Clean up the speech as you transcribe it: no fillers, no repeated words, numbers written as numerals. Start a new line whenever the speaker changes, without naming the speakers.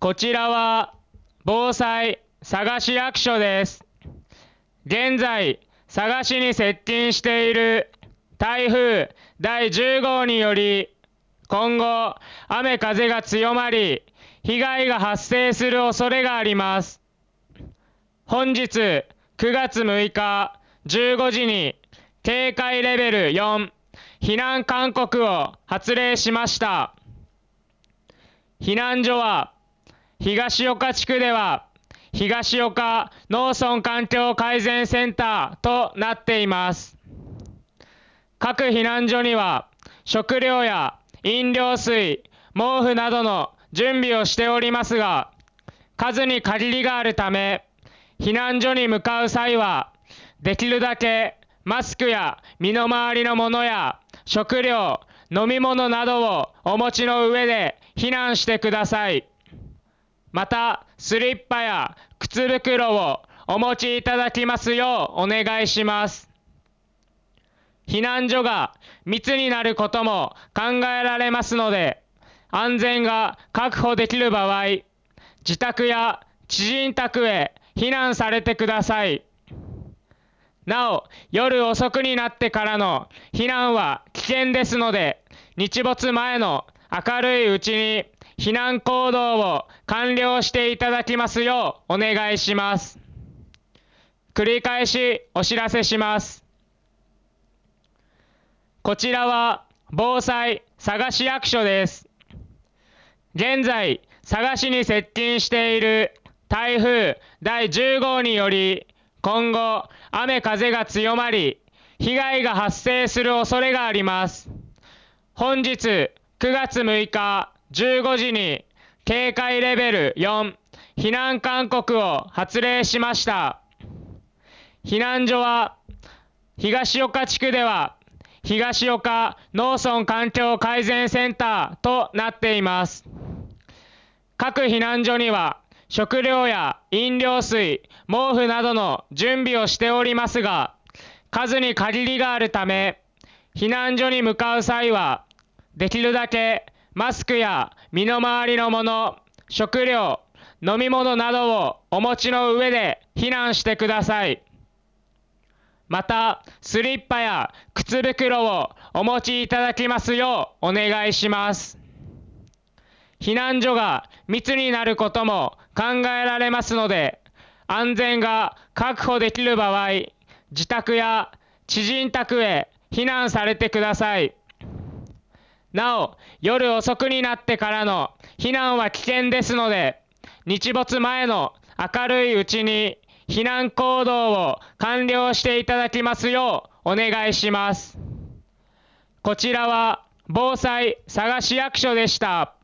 こちらは防災佐賀市役所です。現在、佐賀市に接近している台風第10号により、今後、雨風が強まり、被害が発生する恐れがあります。本日9月6日15時に警戒レベル4避難勧告を発令しました。避難所は東岡地区では東岡農村環境改善センターとなっています。各避難所には食料や飲料水、毛布などの準備をしておりますが、数に限りがあるため、避難所に向かう際は、できるだけマスクや身の回りのものや食料、飲み物などをお持ちの上で避難してください。また、スリッパや靴袋をお持ちいただきますようお願いします。避難所が密になることも考えられますので、安全が確保できる場合、自宅や知人宅へ避難されてください。なお、夜遅くになってからの避難は危険ですので、日没前の明るいうちに避難行動を完了していただきますようお願いします。繰り返しお知らせします。こちらは防災佐賀市役所です。現在、佐賀市に接近している台風第10号により、今後、雨風が強まり、被害が発生する恐れがあります。本日9月6日15時に警戒レベル4避難勧告を発令しました。避難所は東岡地区では東岡農村環境改善センターとなっています。各避難所には食料や飲料水、毛布などの準備をしておりますが、数に限りがあるため、避難所に向かう際は、できるだけマスクや身の回りのもの、食料、飲み物などをお持ちの上で避難してください。また、スリッパや靴袋をお持ちいただきますようお願いします。避難所が密になることも考えられますので、安全が確保できる場合、自宅や知人宅へ避難されてください。なお、夜遅くになってからの避難は危険ですので、日没前の明るいうちに避難行動を完了していただきますようお願いします。こちらは防災佐賀市役所でした。